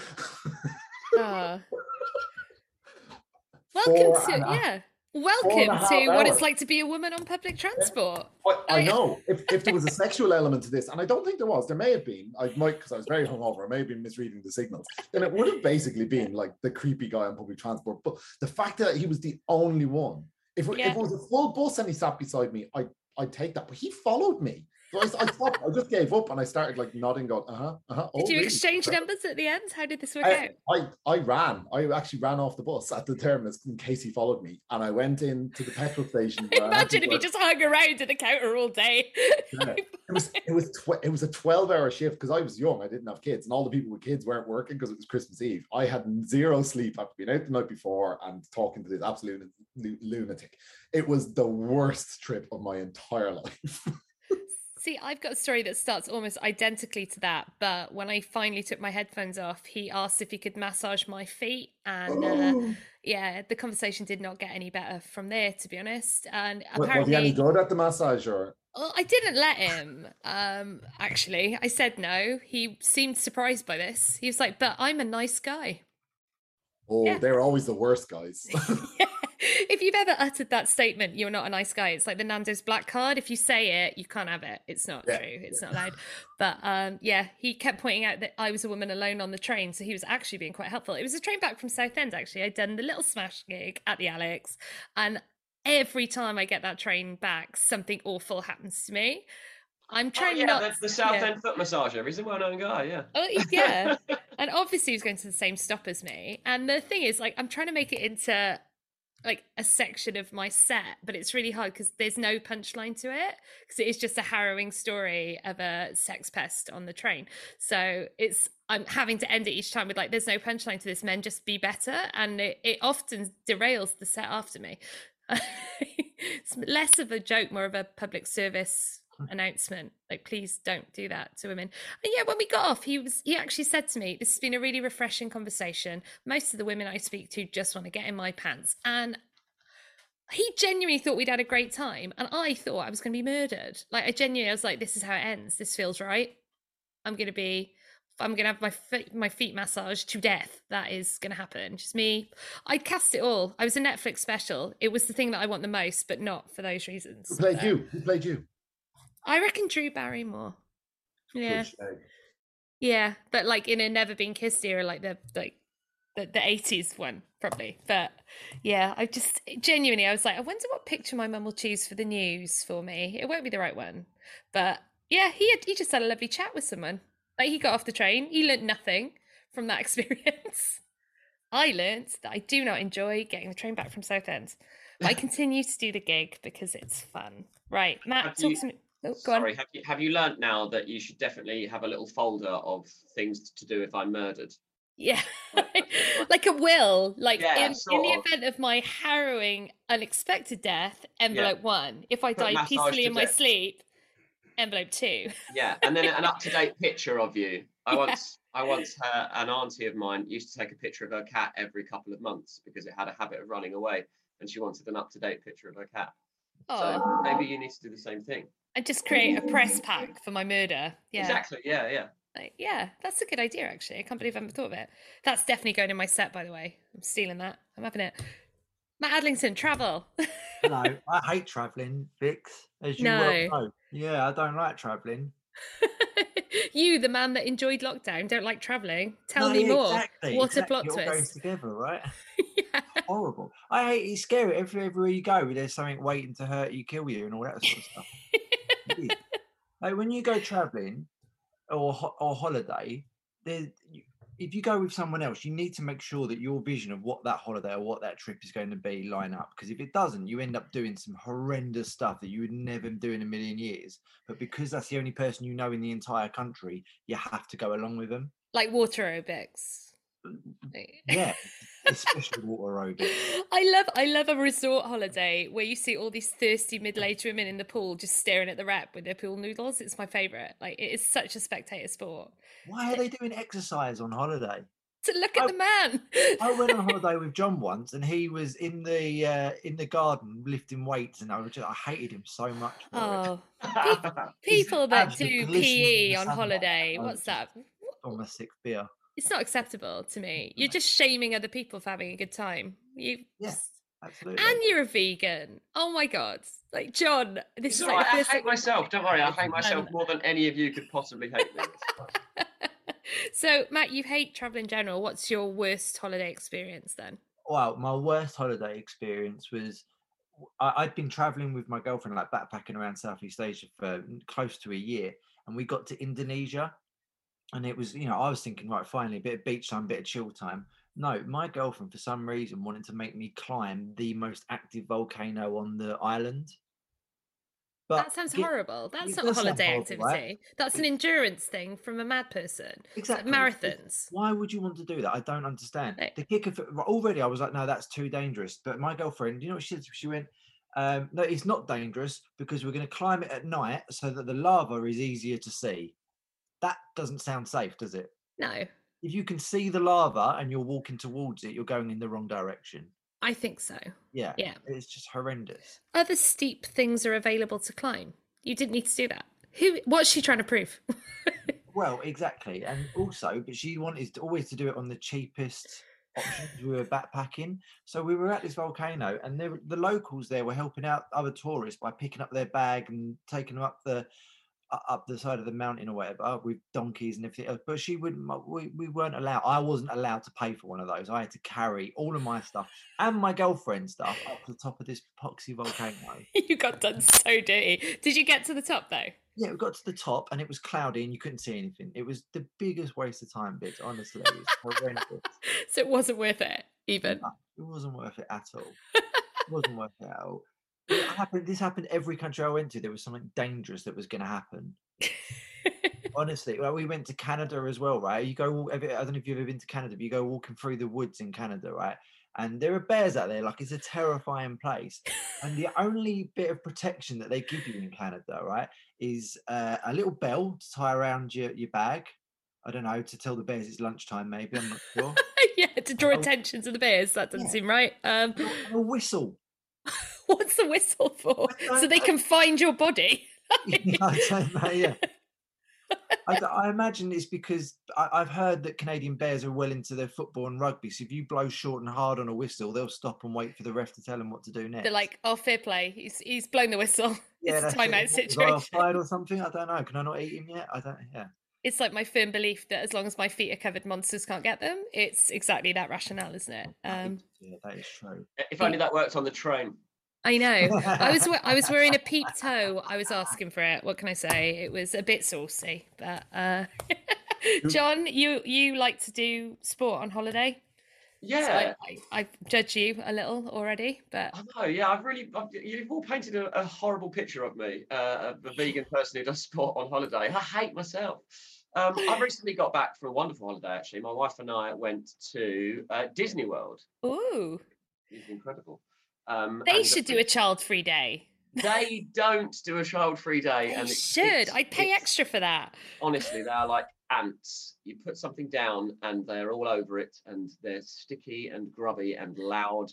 Welcome to what it's like to be a woman on public transport. I know. If there was a sexual element to this, and I don't think there was, there may have been, I might, because I was very hungover, I may have been misreading the signals, then it would have basically been the creepy guy on public transport. But the fact that he was the only one, if it was a full bus and he sat beside me, I'd take that. But he followed me. So I stopped. I just gave up, and I started nodding, going, Did you exchange numbers at the end? How did this work out? I ran. I actually ran off the bus at the terminus in case he followed me, and I went into the petrol station. Imagine if he just hung around at the counter all day. Yeah. It was a 12-hour shift because I was young. I didn't have kids, and all the people with kids weren't working because it was Christmas Eve. I had zero sleep after being out the night before and talking to this absolute lunatic. It was the worst trip of my entire life. See, I've got a story that starts almost identically to that, but when I finally took my headphones off, he asked if he could massage my feet, and the conversation did not get any better from there, to be honest. And apparently, was he any good at the massage, or? Well, I didn't let him. Actually, I said no. He seemed surprised by this. He was like, "But I'm a nice guy." Oh, yeah. They're always the worst guys. Yeah. If you've ever uttered that statement, you're not a nice guy. It's like the Nando's black card. If you say it, you can't have it. It's not true. It's not allowed. But he kept pointing out that I was a woman alone on the train. So he was actually being quite helpful. It was a train back from Southend, actually. I'd done the little smash gig at the Alex. And every time I get that train back, something awful happens to me. I'm trying the Southend foot massager. He's a well-known guy, yeah. Oh, yeah. And obviously he was going to the same stop as me. And the thing is, I'm trying to make it into a section of my set, but it's really hard because there's no punchline to it, because it is just a harrowing story of a sex pest on the train. So I'm having to end it each time with there's no punchline to this, men, just be better. And it often derails the set after me. It's less of a joke, more of a public service announcement. Like, please don't do that to women. And yeah, when we got off, he actually said to me, this has been a really refreshing conversation. Most of the women I speak to just want to get in my pants. And he genuinely thought we'd had a great time. And I thought I was going to be murdered. Like, I was like, this is how it ends. This feels right. I'm going to have my feet massaged to death. That is going to happen. Just me. I cast it all. I was a Netflix special. It was the thing that I want the most, but not for those reasons. Who played you? Who played you? I reckon Drew Barrymore. Yeah. Yeah, but like in a Never Been Kissed era, like the 80s one, probably. But yeah, I just genuinely, I was like, I wonder what picture my mum will choose for the news for me. It won't be the right one. But yeah, he just had a lovely chat with someone. Like, he got off the train. He learned nothing from that experience. I learned that I do not enjoy getting the train back from Southend. But I continue to do the gig because it's fun. Right, Matt, talk to me. Oh, go on. Have you learnt now that you should definitely have a little folder of things to do if I'm murdered? Yeah, like a will. Like, in the event of my harrowing, unexpected death, envelope 1. If I die peacefully in my sleep, envelope 2. Yeah, and then an up-to-date picture of you. I once an auntie of mine used to take a picture of her cat every couple of months because it had a habit of running away, and she wanted an up-to-date picture of her cat. So maybe you need to do the same thing. And just create a press pack for my murder. Yeah, exactly. Yeah. Like, yeah, that's a good idea, actually. I can't believe I haven't thought of it. That's definitely going in my set, by the way. I'm stealing that. I'm having it. Matt Adlington, travel. Hello. I hate travelling, Vix, as you well know. Yeah, I don't like travelling. You, the man that enjoyed lockdown, don't like travelling. Tell me more. What a plot twist. It all goes together, right? Yeah. Horrible. I hate it's scary. Everywhere you go, there's something waiting to hurt you, kill you, and all that sort of stuff. Like, when you go travelling or holiday, if you go with someone else, you need to make sure that your vision of what that holiday or what that trip is going to be line up. Because if it doesn't, you end up doing some horrendous stuff that you would never do in a million years. But because that's the only person you know in the entire country, you have to go along with them. Like water aerobics. Yeah, especially water aerobics. I love a resort holiday where you see all these thirsty middle-aged women in the pool just staring at the rep with their pool noodles. It's my favourite. Like, it is such a spectator sport. Why are they doing exercise on holiday? To look at the man. I went on holiday with John once, and he was in the garden lifting weights, and I hated him so much. People that do PE on holiday. What's that? On my 6th beer. It's not acceptable to me. You're just shaming other people for having a good time. Yes, absolutely. And you're a vegan. Oh my God. Like, John, this is like I hate myself. Don't worry, I hate myself more than any of you could possibly hate me. So, Matt, you hate travel in general. What's your worst holiday experience then? Well, my worst holiday experience was I'd been traveling with my girlfriend, like backpacking around Southeast Asia for close to a year, and we got to Indonesia. And it was, I was thinking, right, finally, a bit of beach time, a bit of chill time. No, my girlfriend, for some reason, wanted to make me climb the most active volcano on the island. But that sounds horrible. That's not a holiday activity. Right? That's an endurance thing from a mad person. Exactly. Like marathons. Why would you want to do that? I don't understand. Right. The kick of it, already I was like, no, that's too dangerous. But my girlfriend, you know what she said? She went, no, it's not dangerous because we're going to climb it at night so that the lava is easier to see. That doesn't sound safe, does it? No. If you can see the lava and you're walking towards it, you're going in the wrong direction. I think so. Yeah. It's just horrendous. Other steep things are available to climb. You didn't need to do that. What's she trying to prove? Well, exactly. And also, but she wanted always to do it on the cheapest options. We were backpacking. So we were at this volcano, and the locals there were helping out other tourists by picking up their bag and taking them up the side of the mountain or whatever with donkeys and everything else. But she wouldn't. We weren't allowed. I wasn't allowed to pay for one of those. I had to carry all of my stuff and my girlfriend's stuff up to the top of this epoxy volcano. You got done so dirty. Did you get to the top though? Yeah, we got to the top and it was cloudy and you couldn't see anything. It was the biggest waste of time, bitch. Honestly, it was horrendous. So it wasn't worth it, even. No, it wasn't worth it at all. It wasn't worth it at all. This happened every country I went to. There was something dangerous that was going to happen. Honestly, well, we went to Canada as well, right? I don't know if you've ever been to Canada, but you go walking through the woods in Canada, right? and there are bears out there. Like, it's a terrifying place, and the only bit of protection that they give you in Canada, right, is a little bell to tie around your bag. I don't know, to tell the bears it's lunchtime, maybe. I'm not sure. Yeah, to draw attention to the bears. That doesn't seem right. And a whistle. What's the whistle for? So they can find your body. I don't know, yeah. I imagine it's because I've heard that Canadian bears are well into their football and rugby. So if you blow short and hard on a whistle, they'll stop and wait for the ref to tell them what to do next. They're like, "Oh, fair play. He's blown the whistle. Yeah, it's a timeout Is I situation." offside or something? I don't know. Can I not eat him yet? I don't. Yeah. It's like my firm belief that as long as my feet are covered, monsters can't get them. It's exactly that rationale, isn't it? Yeah, that is true. If only that worked on the train. I know. I was wearing a peep toe. I was asking for it. What can I say? It was a bit saucy, but John, you like to do sport on holiday? Yeah, So I judge you a little already, but I know. Yeah, you've all painted a horrible picture of me, a vegan person who does sport on holiday. I hate myself. I recently got back from a wonderful holiday. Actually, my wife and I went to Disney World. ooh, It's incredible. they should do a child-free day. They don't do a child-free day. They and should. I'd pay extra for that. Honestly, they are like ants. You put something down and they're all over it, and they're sticky and grubby and loud.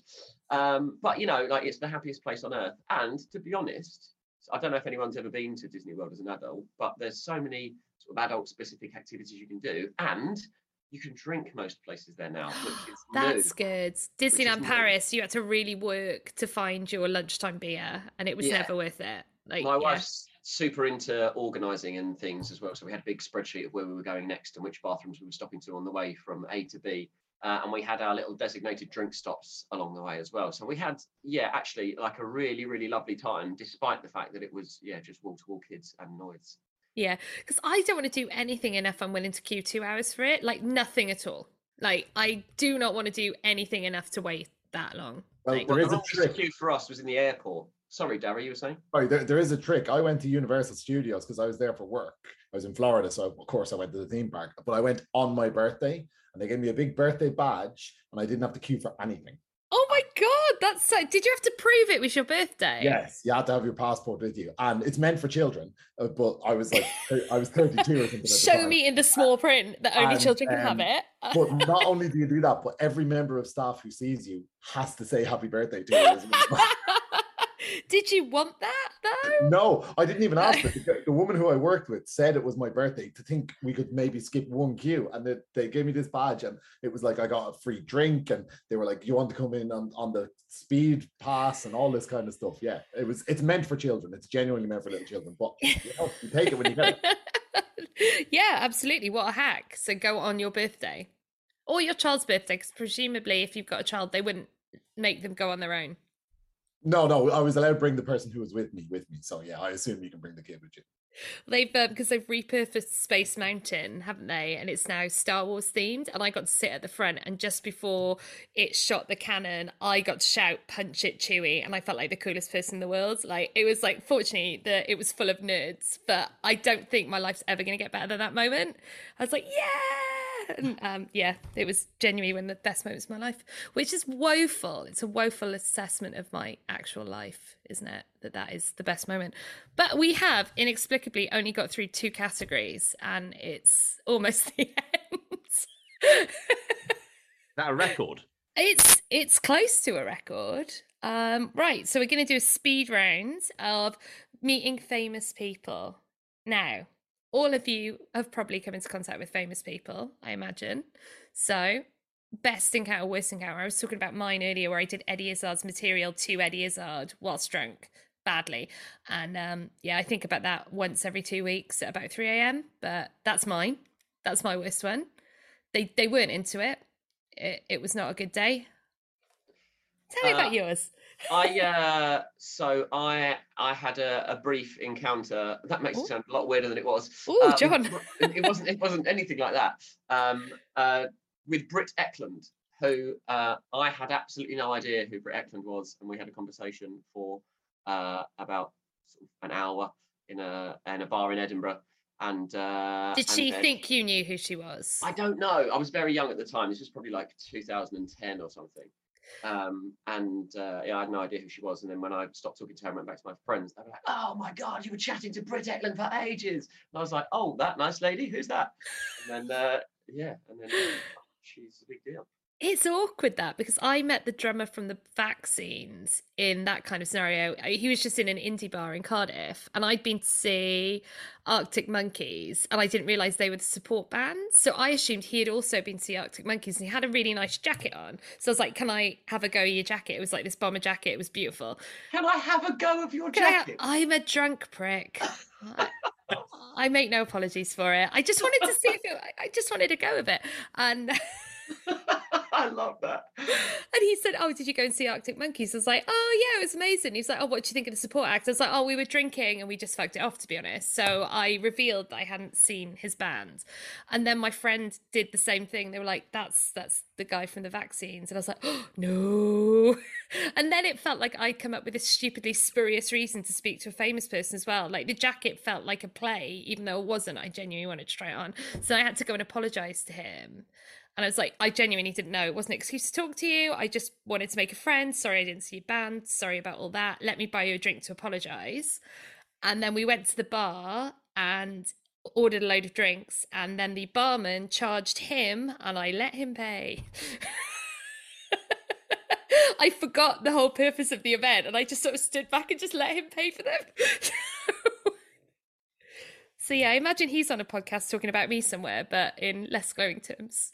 But like, it's the happiest place on earth. And to be honest, I don't know if anyone's ever been to Disney World as an adult, but there's so many sort of adult-specific activities you can do, and you can drink most places there now. Which is That's new. good. Disneyland Paris, you had to really work to find your lunchtime beer, and it was never worth it. Like, my wife's super into organising and things as well, so we had a big spreadsheet of where we were going next and which bathrooms we were stopping to on the way from A to B, and we had our little designated drink stops along the way as well. So we had, actually like a really, really lovely time, despite the fact that it was just wall-to-wall kids and noise. Yeah, because I don't want to do anything enough I'm willing to queue 2 hours for it. Like, nothing at all. Like, I do not want to do anything enough to wait that long. Well, Like, there is a The trick. queue for us was in the airport. Sorry, Darry, you were saying? Sorry, there is a trick. I went to Universal Studios because I was there for work. I was in Florida, so of course I went to the theme park. But I went on my birthday, and they gave me a big birthday badge, and I didn't have to queue for anything. oh my God, that's so... Did you have to prove it was your birthday? Yes, you had to have your passport with you, and it's meant for children. But I was like, I was 32 or something. At the Show time. me in the small print that only And, children can have it. But not only do you do that, but every member of staff who sees you has to say happy birthday to you as well. Did you want that though? No, I didn't even ask her. The woman who I worked with said it was my birthday to think we could maybe skip one queue. And they gave me this badge, and it was like I got a free drink, and they were like, you want to come in on the speed pass and all this kind of stuff. Yeah, it's meant for children. It's genuinely meant for little children. But you take it when you get it. Yeah, absolutely. What a hack. So go on your birthday. Or your child's birthday, because presumably if you've got a child, they wouldn't make them go on their own. No, I was allowed to bring the person who was with me. So yeah, I assume you can bring the kid with you. They've because they've repurposed Space Mountain, haven't they? And it's now Star Wars themed. And I got to sit at the front, and just before it shot the cannon, I got to shout "Punch it, Chewie!" And I felt like the coolest person in the world. Like, it was like, fortunately that it was full of nerds, but I don't think my life's ever going to get better than that moment. I was like, yeah. And it was genuinely one of the best moments of my life, which is woeful. It's a woeful assessment of my actual life, isn't it? That is the best moment. But we have inexplicably only got through 2 categories, and it's almost the end. Is that a record? It's close to a record. Right, so we're going to do a speed round of meeting famous people. Now, all of you have probably come into contact with famous people, I imagine. So, best encounter, worst encounter. I was talking about mine earlier, where I did Eddie Izzard's material to Eddie Izzard whilst drunk badly. And I think about that once every 2 weeks at about 3 a.m. But that's mine. That's my worst one. They weren't into it. It was not a good day. Tell me about yours. I had a brief encounter. That makes it sound a lot weirder than it was. Oh, John. It wasn't anything like that. With Britt Ekland, who I had absolutely no idea who Britt Ekland was, and we had a conversation for about sort of an hour in a bar in Edinburgh. And did she think you knew who she was? I don't know. I was very young at the time. This was probably like 2010 or something. Yeah, I had no idea who she was. And then when I stopped talking to her and went back to my friends, they were like, "Oh my God, you were chatting to Britt Ekland for ages." And I was like, "Oh, that nice lady, who's that?" And then she's a big deal. It's awkward that, because I met the drummer from the Vaccines in that kind of scenario. He was just in an indie bar in Cardiff, and I'd been to see Arctic Monkeys, and I didn't realise they were the support band. So I assumed he had also been to see Arctic Monkeys, and he had a really nice jacket on. So I was like, "Can I have a go of your jacket?" It was like this bomber jacket. It was beautiful. Can I have a go of your jacket? I'm a drunk prick. I make no apologies for it. I just wanted to see I just wanted to go with it. And I love that. And he said, "Oh, did you go and see Arctic Monkeys?" I was like, "Oh yeah, it was amazing." He was like, "Oh, what do you think of the support act?" I was like, "Oh, we were drinking and we just fucked it off, to be honest." So I revealed that I hadn't seen his band. And then my friend did the same thing. They were like, that's the guy from the Vaccines. And I was like, "Oh, no." And then it felt like I'd come up with this stupidly spurious reason to speak to a famous person as well. Like the jacket felt like a play, even though it wasn't. I genuinely wanted to try it on. So I had to go and apologise to him. And I was like, I genuinely didn't know. It wasn't an excuse to talk to you. I just wanted to make a friend. Sorry I didn't see your band. Sorry about all that. Let me buy you a drink to apologise. And then we went to the bar and ordered a load of drinks. And then the barman charged him and I let him pay. I forgot the whole purpose of the event and I just sort of stood back and just let him pay for them. So yeah, I imagine he's on a podcast talking about me somewhere, but in less glowing terms.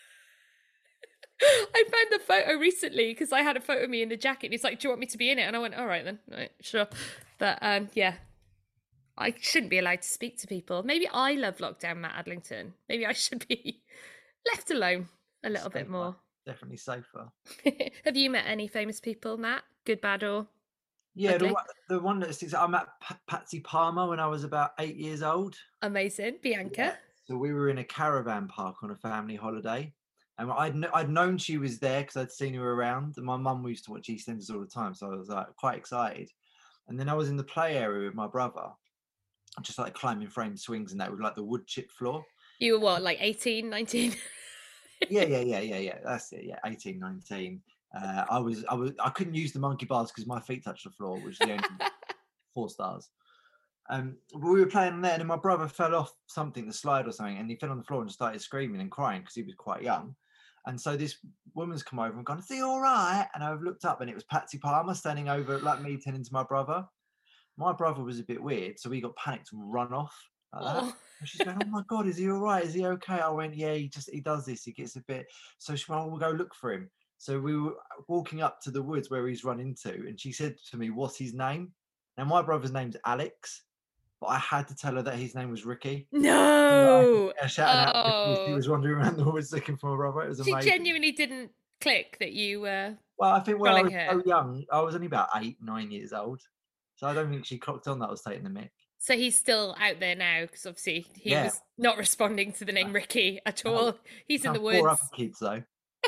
I found the photo recently because I had a photo of me in the jacket and he's like, "Do you want me to be in it?" And I went, "All right then, right, sure." But yeah, I shouldn't be allowed to speak to people. Maybe I love lockdown, Matt Adlington. Maybe I should be left alone a little bit more. Definitely safer. Have you met any famous people, Matt? Good, bad, or? Yeah, ugly? the one that sticks out, I met Patsy Palmer when I was about 8 years old. Amazing. Bianca. Yeah. So we were in a caravan park on a family holiday. And I'd known she was there because I'd seen her around. And my mum used to watch EastEnders all the time. So I was like quite excited. And then I was in the play area with my brother, just like climbing frame swings and that with like the wood chip floor. You were what, like 18, 19? Yeah. That's it. Yeah, 18, 19. I couldn't use the monkey bars because my feet touched the floor, which is the only 4 stars. We were playing there, and then my brother fell off something, the slide or something, and he fell on the floor and started screaming and crying because he was quite young. And so this woman's come over and gone, "Is he all right?" And I've looked up, and it was Patsy Palmer standing over like me, tending to my brother. My brother was a bit weird, so he got panicked and run off like that. And she's going, "Oh my God, is he all right? Is he okay?" I went, "Yeah, he does this. He gets a bit." So she went, "We'll go look for him." So we were walking up to the woods where he's run into, and she said to me, "What's his name?" Now my brother's name's Alex, but I had to tell her that his name was Ricky. No. Shouting out, he was wandering around the woods looking for my brother. It was amazing. She genuinely didn't click that you were. Well, I think when I was her. so young, I was only about 8, 9 years old, so I don't think she clocked on that I was taking the mick. So he's still out there now because obviously he was not responding to the name Ricky at all. He's in the woods. 4 other kids though.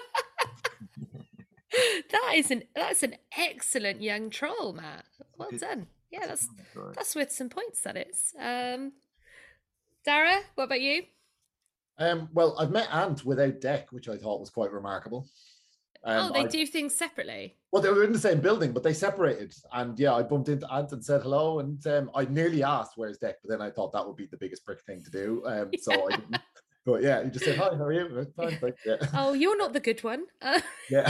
That's an excellent young troll, Matt. Well done. Yeah, that's worth some points. That is. Dara, what about you? Well, I've met Ant without Deck, which I thought was quite remarkable. They do things separately. Well, they were in the same building, but they separated. And yeah, I bumped into Ant and said hello. And I nearly asked, "Where's Deck?" But then I thought that would be the biggest prick thing to do. So I didn't. But yeah, he just said, "Hi, how are you?" Fine, like, yeah. Oh, you're not the good one. Yeah.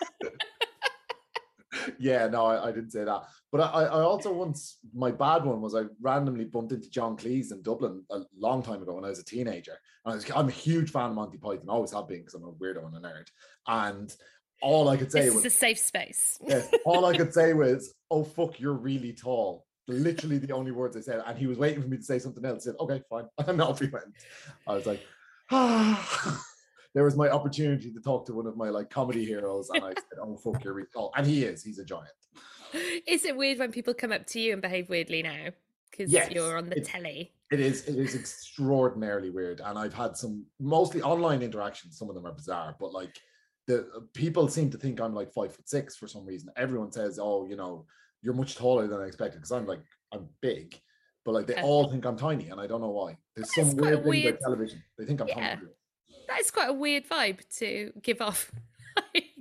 Yeah, no, I didn't say that. But I also once, my bad one was I randomly bumped into John Cleese in Dublin a long time ago when I was a teenager. And I'm a huge fan of Monty Python, always have been because I'm a weirdo and a nerd. And all I could say was... It's a safe space. Yes, all I could say was, "Oh, fuck, you're really tall." Literally the only words I said. And he was waiting for me to say something else. I said, "Okay, fine." And off he went. I was like, there was my opportunity to talk to one of my like comedy heroes, and I said, "Oh fuck, you're really tall." And he's a giant. Is it weird when people come up to you and behave weirdly now because you're on the telly? It is extraordinarily weird, and I've had some mostly online interactions. Some of them are bizarre, but like the people seem to think I'm like 5'6" for some reason. Everyone says, "Oh, you're much taller than I expected," because I'm big, but like they all think I'm tiny, and I don't know why. There's some weird thing about television. They think I'm tiny. That is quite a weird vibe to give off.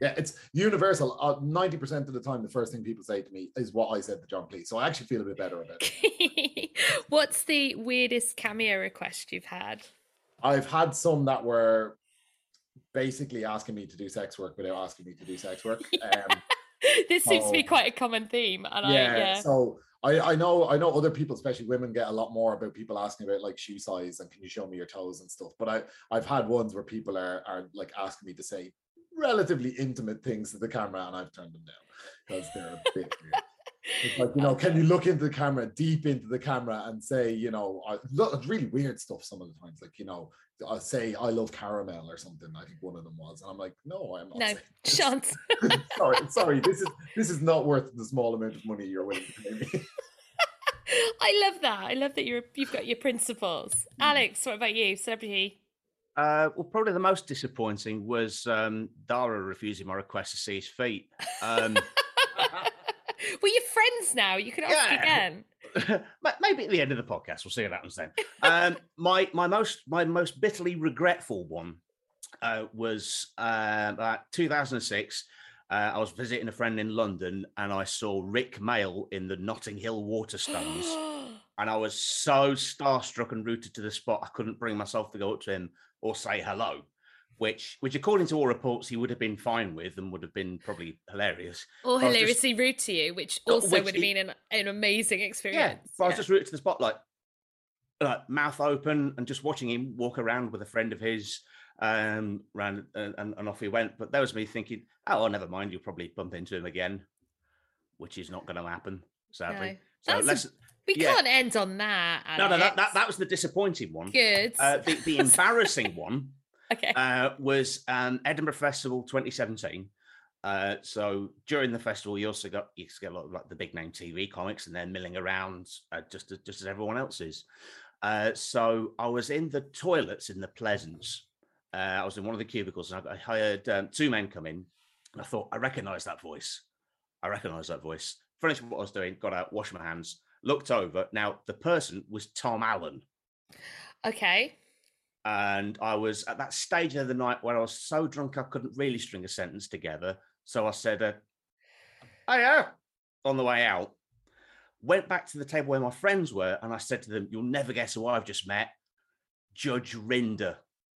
Yeah, it's universal. 90% of the time, the first thing people say to me is what I said to John Cleese. So I actually feel a bit better about it. What's the weirdest cameo request you've had? I've had some that were basically asking me to do sex work without asking me to do sex work. This seems to be quite a common theme. And so I know other people, especially women, get a lot more about people asking about like shoe size and can you show me your toes and stuff. But I've had ones where people are like asking me to say relatively intimate things to the camera, and I've turned them down because they're a bit weird. It's like, you know, can you look into the camera, deep into the camera, and say, you know, look, it's really weird stuff some of the times. Like, you know, I'll say I love caramel or something. I think one of them was, and I'm like, no, I'm not. No, chance. sorry. This is not worth the small amount of money you're willing to pay me. I love that. I love that you've got your principles. Alex, what about you? Celebrity? Well, probably the most disappointing was Dara refusing my request to see his feet. Well, you're friends now. You can ask again. Maybe at the end of the podcast, we'll see what happens then. My most bitterly regretful one was about 2006. I was visiting a friend in London, and I saw Rick Mail in the Notting Hill Waterstones, and I was so starstruck and rooted to the spot I couldn't bring myself to go up to him or say hello. Which, according to all reports, he would have been fine with and would have been probably hilarious. Or hilariously rude to you, which also would have been an amazing experience. Yeah, but I was just rooted to the spotlight, like mouth open, and just watching him walk around with a friend of his, and off he went. But that was me thinking, oh, never mind, you'll probably bump into him again, which is not going to happen, sadly. No. So we can't end on that, Alex. No, that was the disappointing one. Good. The embarrassing one. Okay. Was Edinburgh Festival 2017. So during the festival, you get a lot of like the big name TV comics, and they're milling around just as everyone else is. So I was in the toilets in the Pleasance. I was in one of the cubicles, and I heard two men come in. And I thought, I recognise that voice. Finished what I was doing, got out, washed my hands, looked over. Now the person was Tom Allen. Okay. And I was at that stage of the night where I was so drunk I couldn't really string a sentence together. So I said, "Hiya," on the way out. Went back to the table where my friends were, and I said to them, "You'll never guess who I've just met. Judge Rinder."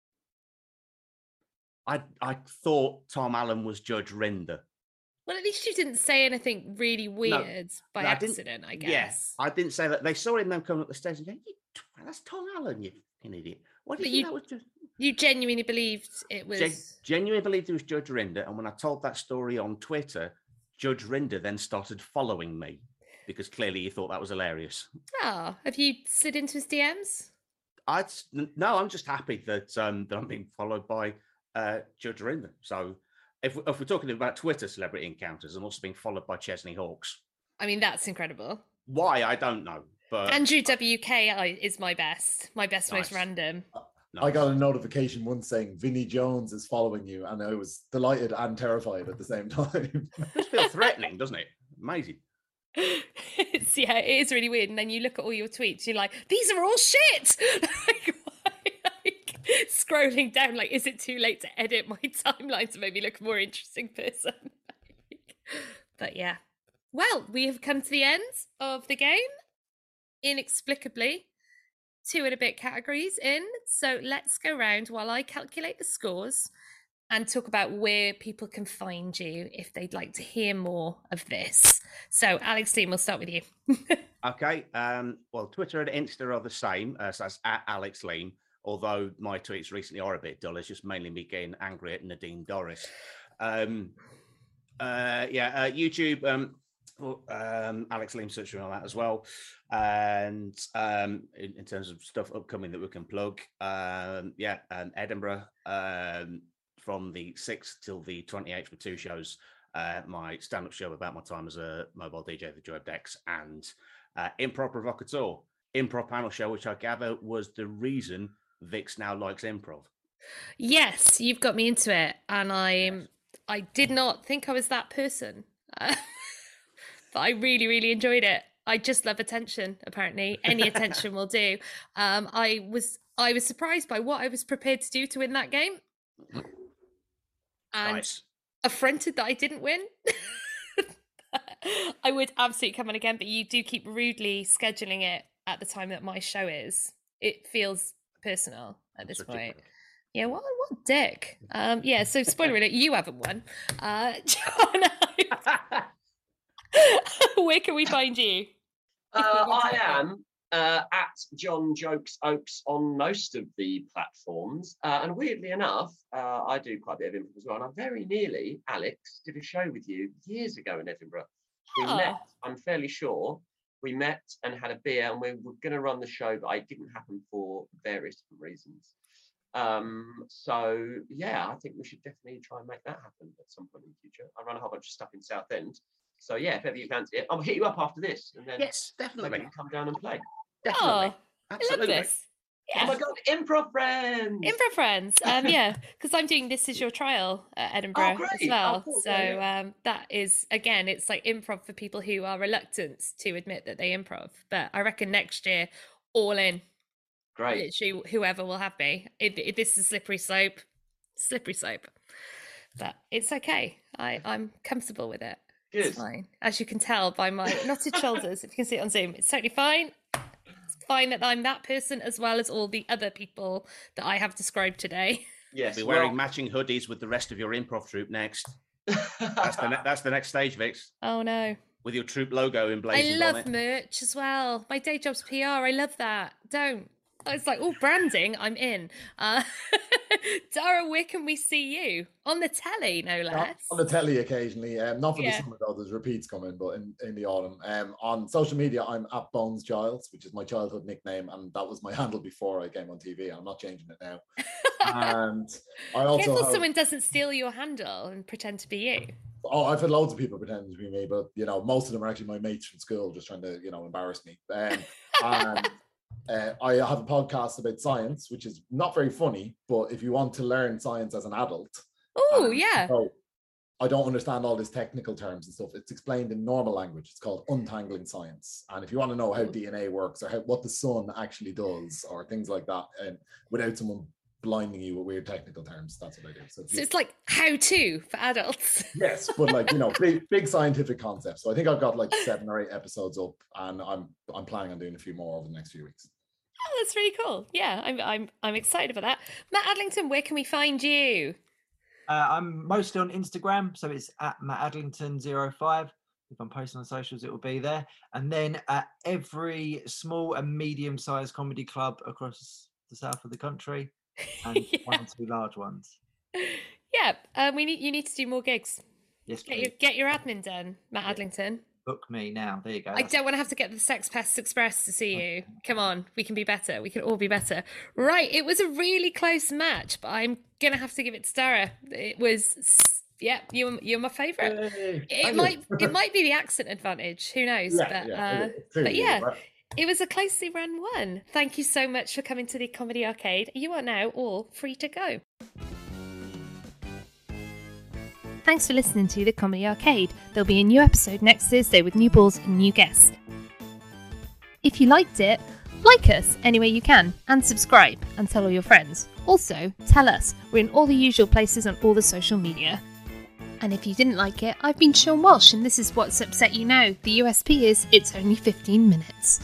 I thought Tom Allen was Judge Rinder. Well, at least you didn't say anything really weird by accident, I guess. Yes, I didn't say that. They saw him then coming up the stairs and going, "That's Tom Allen, you fucking idiot." What did you think that was just... You genuinely believed it was... Genuinely believed it was Judge Rinder. And when I told that story on Twitter, Judge Rinder then started following me because clearly he thought that was hilarious. Oh, have you slid into his DMs? No, I'm just happy that I'm being followed by Judge Rinder. So if we're talking about Twitter celebrity encounters, I'm also being followed by Chesney Hawkes. I mean, that's incredible. Why? I don't know. But Andrew WK is my best, nice. Most random. Nice. I got a notification once saying Vinnie Jones is following you, and I was delighted and terrified at the same time. It feels threatening, doesn't it? Amazing. It is really weird. And then you look at all your tweets, you're like, these are all shit. Scrolling down, like, is it too late to edit my timeline to maybe look a more interesting person? But yeah. Well, we have come to the end of the game. Inexplicably, 2 and a bit categories in. So let's go round while I calculate the scores and talk about where people can find you if they'd like to hear more of this. So Alex Leam, we'll start with you. Okay. Well, Twitter and Insta are the same. So that's at Alex Leam. Although my tweets recently are a bit dull. It's just mainly me getting angry at Nadine Dorris. YouTube. Alex Leam searching on that as well, and in terms of stuff upcoming that we can plug, Edinburgh from the 6th till the 28th with 2 shows, my stand-up show about my time as a mobile DJ, The Joy of Decks, and Improv Provocateur, improv panel show, which I gather was the reason Vix now likes improv. Yes, you've got me into it, and I did not think I was that person. But I really, really enjoyed it. I just love attention, apparently. Any attention will do. I was surprised by what I was prepared to do to win that game. And nice. affronted that I didn't win. I would absolutely come on again, but you do keep rudely scheduling it at the time that my show is. It feels personal at this point. Yeah, what dick. Yeah, so spoiler alert, you haven't won. John, where can we find you? I am at John Jokes Oaks on most of the platforms. And weirdly enough, I do quite a bit of improv as well. And I very nearly, Alex, did a show with you years ago in Edinburgh. We met, I'm fairly sure, we met and had a beer, and we were going to run the show, but it didn't happen for various different reasons. So yeah, I think we should definitely try and make that happen at some point in the future. I run a whole bunch of stuff in Southend. So yeah, if ever you fancy it, I'll hit you up after this, and then yes, definitely you can come down and play. Definitely, absolutely. I love this. Yeah. Oh my god, improv friends! Improv friends, yeah, because I'm doing This Is Your Trial at Edinburgh as well. Cool. So that is, again, it's like improv for people who are reluctant to admit that they improv. But I reckon next year, all in. Great. Literally, whoever will have me. This is slippery slope. But it's okay. I'm comfortable with it. Good. It's fine. As you can tell by my knotted shoulders, if you can see it on Zoom, it's totally fine. It's fine that I'm that person as well as all the other people that I have described today. Yes. Be wearing matching hoodies with the rest of your improv troupe next. That's the next stage, Vix. Oh no. With your troupe logo emblazoned I on love it. merch as well. My day job's PR. I love that. It's like, branding, I'm in. Dara, where can we see you? On the telly, no less. On the telly occasionally. Not for the summer though, there's repeats coming, but in the autumn. On social media, I'm at Bones Giles, which is my childhood nickname, and that was my handle before I came on TV. I'm not changing it now. And I also careful someone doesn't steal your handle and pretend to be you. Oh, I've had loads of people pretending to be me, but most of them are actually my mates from school just trying to embarrass me. And I have a podcast about science, which is not very funny, but if you want to learn science as an adult, so I don't understand all these technical terms and stuff. It's explained in normal language. It's called Untangling Science. And if you want to know how DNA works or what the sun actually does or things like that, and without someone blinding you with weird technical terms, that's what I do. So it's like how to for adults. Yes, but big scientific concepts. So I think I've got 7 or 8 episodes up, and I'm planning on doing a few more over the next few weeks. Oh, that's really cool. Yeah, I'm excited about that. Matt Adlington, where can we find you? I'm mostly on Instagram, so it's at Matt Adlington05. If I'm posting on socials, it will be there. And then at every small and medium-sized comedy club across the south of the country, and 1 or 2 large ones. Yeah, you need to do more gigs. Yes, get your admin done, Matt Adlington. Book me now. There you go. I don't want to have to get the Sex Pests Express to see you. Come on, we can be better. We can all be better. Right, it was a really close match, but I'm gonna have to give it to Dara. It was, you're my favourite. It might be the accent advantage. Who knows? But it was a closely run one. Thank you so much for coming to the Comedy Arcade. You are now all free to go. Thanks for listening to the Comedy Arcade. There'll be a new episode next Thursday with new balls and new guests. If you liked it, like us any way you can and subscribe and tell all your friends. Also, tell us. We're in all the usual places on all the social media. And if you didn't like it, I've been Sean Walsh and this is What's Upset You Now. The USP is it's only 15 minutes.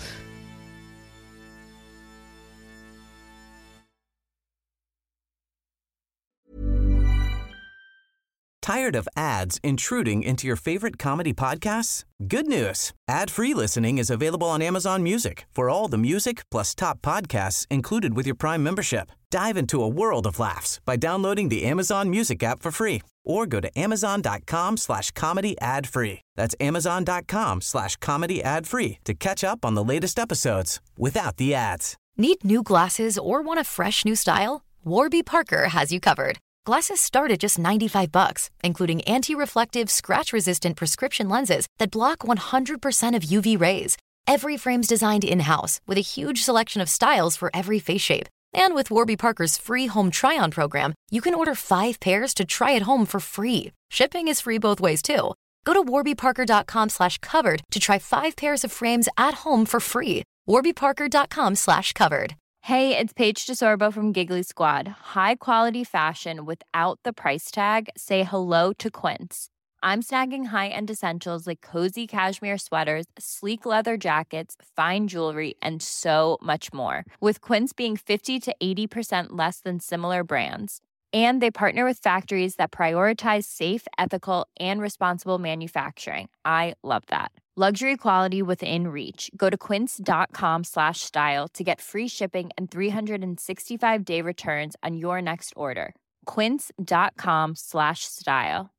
Tired of ads intruding into your favorite comedy podcasts? Good news. Ad-free listening is available on Amazon Music for all the music plus top podcasts included with your Prime membership. Dive into a world of laughs by downloading the Amazon Music app for free or go to amazon.com/comedy ad-free. That's amazon.com/comedy ad-free to catch up on the latest episodes without the ads. Need new glasses or want a fresh new style? Warby Parker has you covered. Glasses start at just $95, including anti-reflective, scratch-resistant prescription lenses that block 100% of UV rays. Every frame's designed in-house with a huge selection of styles for every face shape. And with Warby Parker's free home try-on program, you can order 5 pairs to try at home for free. Shipping is free both ways, too. Go to warbyparker.com/covered to try 5 pairs of frames at home for free. warbyparker.com/covered. Hey, it's Paige DeSorbo from Giggly Squad. High quality fashion without the price tag. Say hello to Quince. I'm snagging high-end essentials like cozy cashmere sweaters, sleek leather jackets, fine jewelry, and so much more. With Quince being 50 to 80% less than similar brands. And they partner with factories that prioritize safe, ethical, and responsible manufacturing. I love that. Luxury quality within reach. Go to quince.com/style to get free shipping and 365-day returns on your next order. Quince.com/style.